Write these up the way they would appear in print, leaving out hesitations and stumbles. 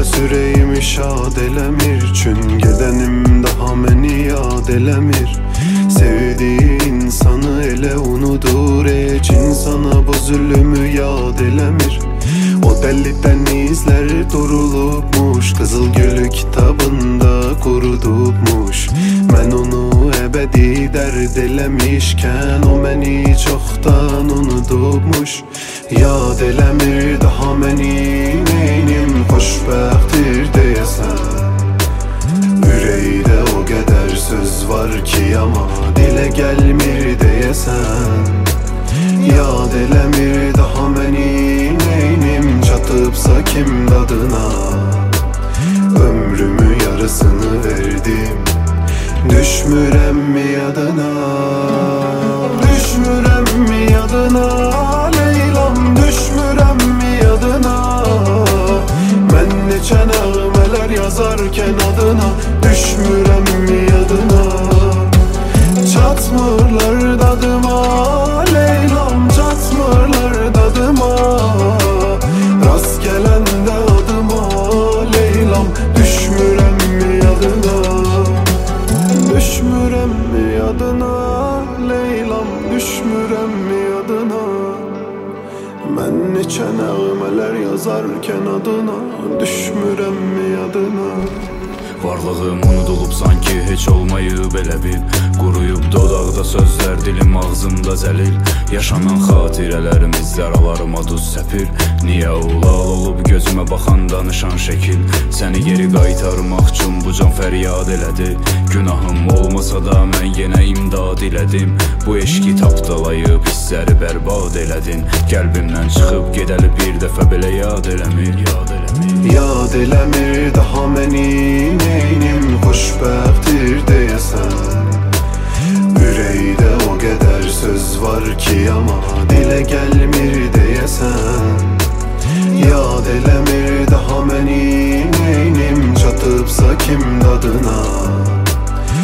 ürəyimi şad eləmir. Çün gedənim daha məni yad eləmir. Sevdiği insanı elə unudur, heç insana bu zülümü yad eləmir. O dəli dənizlər durulubmuş, Qızıl Gülü kitabında qurudubmuş. Mən onu əbədi dərd eləmişkən, o məni çoxdan unudubmuş. Yad eləmir daha məni, neynim xoşbəxtdir deyəsən. Ürəkdə o qədər söz var ki, amma dilə gəlmir deyəsən. Yad eləmir daha məni, neynim çatıbsa kim dadına. Ömrümü yarısını verdim, düşmürəmmi yadına. Düşmürəmmi yadına, Leylam, düşmürəmmi yadına. Mən neçə nəğmələr yazarkən adına, düşmürəmmi yadına. Çatmırlar dadıma, Leylam, çatmırlar dadıma. Rast gələndə adıma, Leylam, düşmürəmmi yadına. Düşmürəmmi yadına, Leylam, düşmürəmmi yadına. Mən neçə nəğmələr yazarkən adına, düşmürəmmi yadına. Varlığım unudulub sanki heç olmayıb elə bil. Quruyub dodaqda sözlər, dilim ağzımda zəlil. Yaşanan xatirələrimiz yaralarıma duz səpir. Niyə ulaq olub gözümə baxan danışan şəkil. Səni geri qaytarmaq üçün bu can fəryad elədi. Günahım olmasa da mən yenə imdad elədim. Bu eşki tapdalayıb hissləri bərbad elədin. Qəlbimdən çıxıb gedəli bir dəfə belə yad eləmir. Yad eləmir daha məni, neynim xoşbəxtdir deyəsən. Ürəkdə o qədər söz var ki, amma dilə gəlmir deyəsən. Yad eləmir daha məni, neynim çatıbsa kim dadına.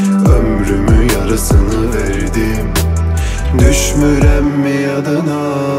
Ömrümü yarısını verdim, düşmürəmmi yadına.